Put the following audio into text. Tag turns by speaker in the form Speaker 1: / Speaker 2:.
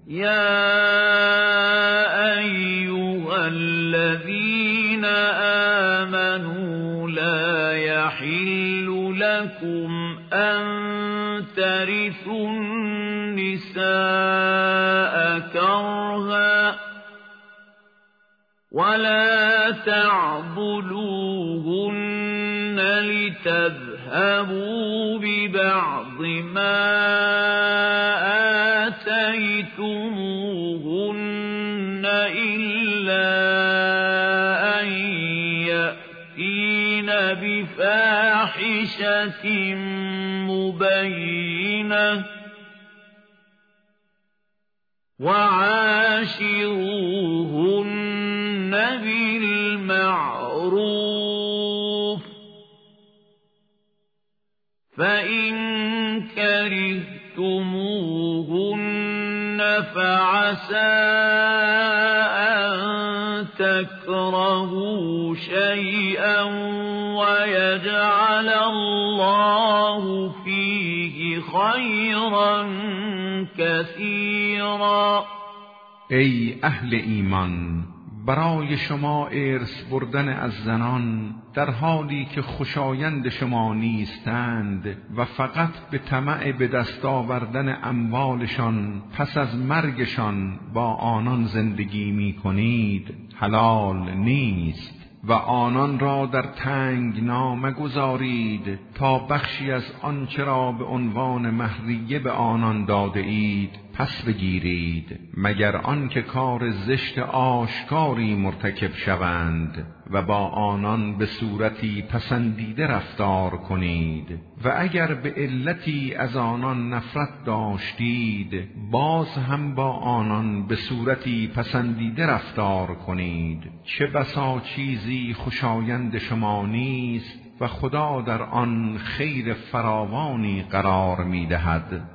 Speaker 1: يا أيها الذين آمنوا لا يحل لكم أن ترثوا النساء كرها ولا تعضلوهن لتذهبوا ببعض ما آتيتموهن إلا أن يأتين بفاحشة مبينة وعاشروهن بالمعروف فإن كرهتموهن فعسى أن تكرهوا شيئا ويجعل الله فيه خيرا كثيرا.
Speaker 2: ای اهل ایمان، برای شما ارث بردن از زنان در حالی که خوشایند شما نیستند و فقط به طمع به دست آوردن اموالشان پس از مرگشان با آنان زندگی می کنید حلال نیست و آنان را در تنگنا مگذارید تا بخشی از آنچه را به عنوان مهریه به آنان داده اید پس بگیرید، مگر آنکه کار زشت آشکاری مرتکب شوند و با آنان به صورتی پسندیده رفتار کنید و اگر به علتی از آنان نفرت داشتید باز هم با آنان به صورتی پسندیده رفتار کنید. چه بسا چیزی خوشایند شما نیست و خدا در آن خیر فراوانی قرار می دهد.